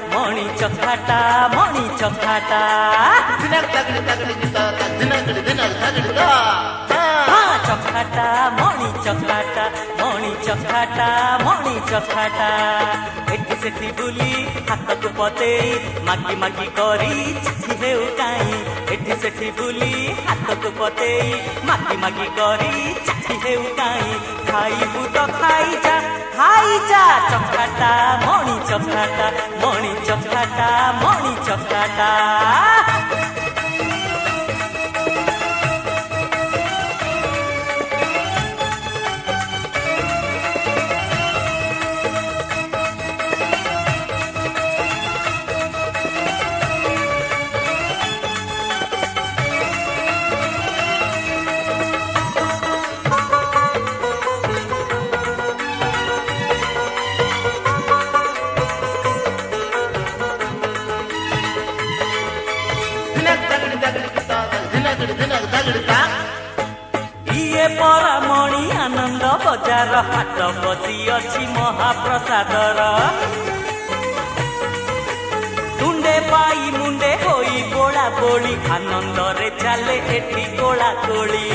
मणि चखाटा मणि चखाटा चखाटा मणि चखाटा मणि चखाटा मणि चखाटा एठी सेठी बुली हाथ को पतेई मागी मागी करी चाची हेउ काई एठी सेठी बुली हाथ को पतेई मागी मागी करी चाची हेउ काई खाइबु तो खाई जा चखाटा मणि चखाटा मणि चखाटा मणि चखाटा इए परामणि आनंद बजार हाट बसी अछि महाप्रसादर तुंडे पाई मुंडे होई गोला गोली आनंद रे चाले एठी गोला गोली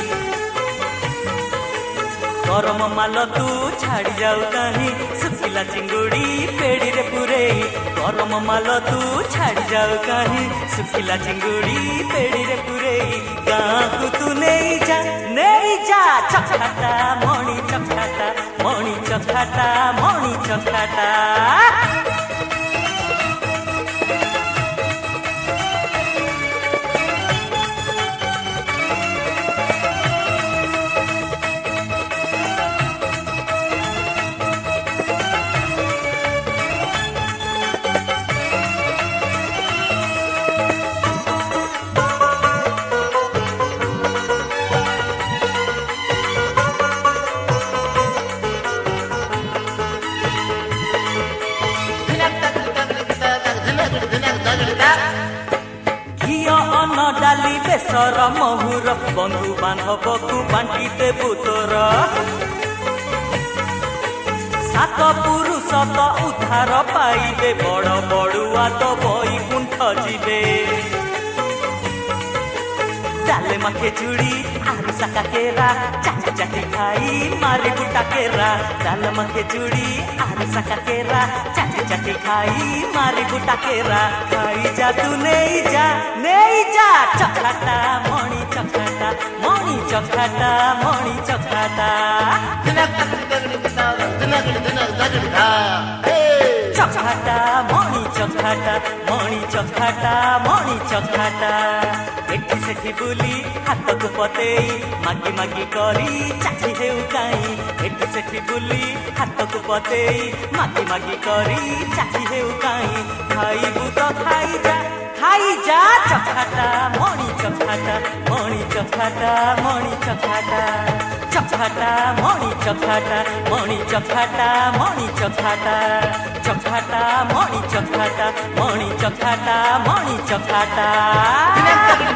गरम माल तू छाड़ी जाऊ कहीं सुखिला चिंगुड़ी पेड़ी रे पुरे गरम माल तू छाड़ी जाऊ कहीं सुखिला चिंगुड़ी पेड़ी रे पुरे गाँ को तू नहीं जा चखाटा मणि चखाटा मणि चखाटा मणि चखाटा डाली बेसर महुर बंधु बांधव को बांटी देबु तोर सात पुरुष तो उद्धार पाइबे बड़ बड़ुआ तो बैकुंठ जीवे डाले माखे चूड़ी आरु साका केरा चाची चाची खाई मारे गुटा केरा डाले माखे चूड़ी आरु साका केरा चाची चाची खाई मारे गुटा केरा खाई जा तू नहीं जा चखाटा मणि चखाटा मणि चखाटा मणि चखाटा चखाटा मणि चखाटा मणि चखाटा मणि चखाटा एठी सेठी बुली हाथ को पतेई मागी मागी करी चाची हेउ काई एठी सेठी बुली हाथ को पतेई मागी मागी करी चाची हेउ काई खाइबु तो खाई जा चखाटा मणि चखाटा मणि चखाटा मणि चखाटा चखाटा मणि चखाटा मणि चखाटा मणि चखाटा चखाटा मणि चखाटा मणि चखाटा मणि चखाटा